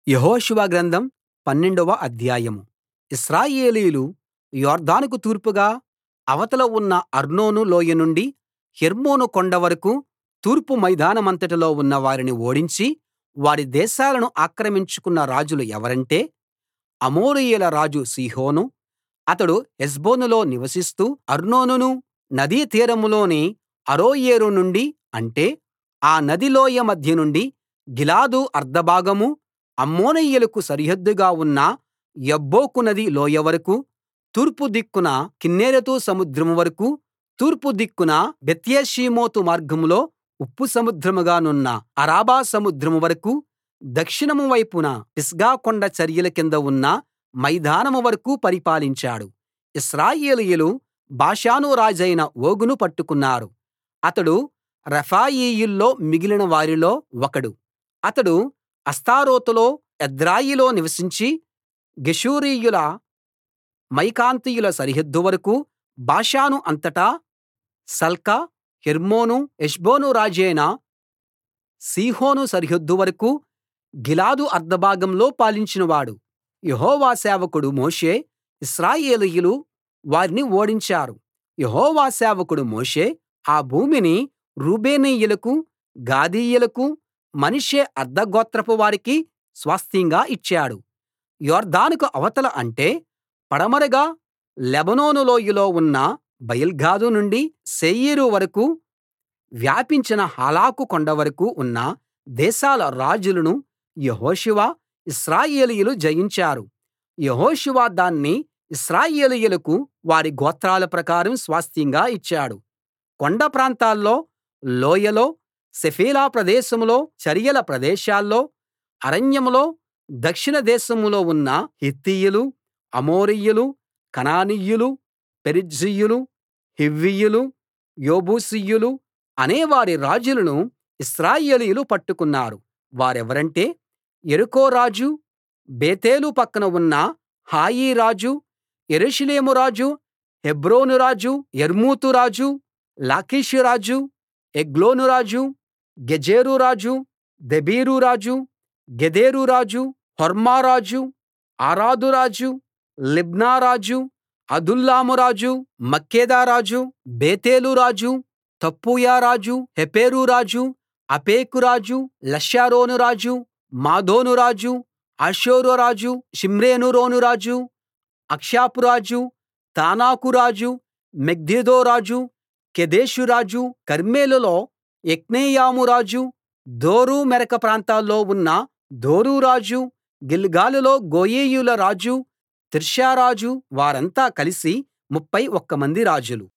యెహోషువ గ్రంథం 12వ అధ్యాయం. ఇశ్రాయేలీయులు యొర్దానుకు తూర్పుగా అవతల ఉన్న అర్నోను లోయ నుండి హెర్మోను కొండ వరకూ తూర్పు మైదానమంతటిలో ఉన్న వారిని ఓడించి వారి దేశాలను ఆక్రమించుకున్న రాజులు ఎవరంటే అమోరీయుల రాజు సీహోను. అతడు హెష్బోనులో నివసిస్తూ అర్నోనును నదీ తీరంలోని అరోయేరు నుండి అంటే ఆ నది లోయ మధ్య నుండి గిలాదు అర్థభాగమూ అమ్మోనీయులకు సరిహద్దుగా ఉన్న యబ్బోకు నది లోయ వరకూ తూర్పు దిక్కున కిన్నెరెతు సముద్రం వరకూ తూర్పు దిక్కున బెత్యేషీమోతు మార్గంలో ఉప్పు సముద్రంగా నున్న అరాబా సముద్రం వరకూ దక్షిణం వైపున పిస్గా కొండ చరియల కింద ఉన్న మైదానం వరకూ పరిపాలించాడు. ఇశ్రాయేలీయులు బాషాను రాజైన ఓగును పట్టుకున్నారు. అతడు రెఫాయీయుల్లో మిగిలిన వారిలో ఒకడు. అతడు అష్తారోతులో ఎద్రెయిలో నివసించి గెషూరీయుల మాయకాతీయుల సరిహద్దు వరకూ బాషాను అంతటా సల్కా హెర్మోను హెష్బోను రాజైన సీహోను సరిహద్దు వరకూ గిలాదు అర్థభాగంలో పాలించినవాడు. యెహోవా సేవకుడు మోషే ఇశ్రాయేలీయులు వారిని ఓడించారు. యెహోవా సేవకుడు మోషే ఆ భూమిని రూబేనీయులకు గాదీయులకు మనష్షే అర్థగోత్రపు వారికి స్వాస్థ్యంగా ఇచ్చాడు. యొర్దానుకు అవతల అంటే పడమరగా లెబానోను లోయలో ఉన్న బయల్గాదు నుండి శేయీరు వరకూ వ్యాపించిన హాలాకు కొండ వరకూ ఉన్న దేశాల రాజులను యెహోషువ ఇశ్రాయేలీయులు జయించారు. యెహోషువ దాన్ని ఇశ్రాయేలీయులకు వారి గోత్రాల ప్రకారం స్వాస్థ్యంగా ఇచ్చాడు. కొండ ప్రాంతాల్లో లోయలో షెఫేలా ప్రదేశంలో చరియల ప్రదేశాల్లో అరణ్యంలో దక్షిణ దేశంలో ఉన్న హిత్తీయులు అమోరీయులు కనానీయులు పెరిజ్జీయులు హివ్వీయులు యెబూసీయులు అనే వారి రాజులను ఇశ్రాయేలీయులు పట్టుకున్నారు. వారెవరంటే యెరికో రాజు బేతేలు పక్కన ఉన్న హాయి రాజు యెరూషలేము రాజు హెబ్రోను రాజు యర్మూతు రాజు లాకీషు రాజు ఎగ్లోను రాజు గెజెరు రాజు దెబీరు రాజు గెదెరు రాజు హోర్మా రాజు ఆరాదు రాజు లిబ్నా రాజు అదుల్లాము రాజు మక్కేదా రాజు బేతేలు రాజు తప్పూయ రాజు హెపెరు రాజు అఫెకు రాజు లష్షారోను రాజు మాదోను రాజు హాసోరు రాజు షిమ్రోను రాజు అక్షాపు రాజు తానాకు రాజు మెగిద్దో రాజు కెదెషు రాజు కర్మెలులో యొక్నెయాము రాజు దోరు మెరక ప్రాంతాల్లో ఉన్న దోరు రాజు గిల్గాలులో గోయీయుల రాజు తిర్సా రాజు వారంతా కలిసి 31 మంది రాజులు.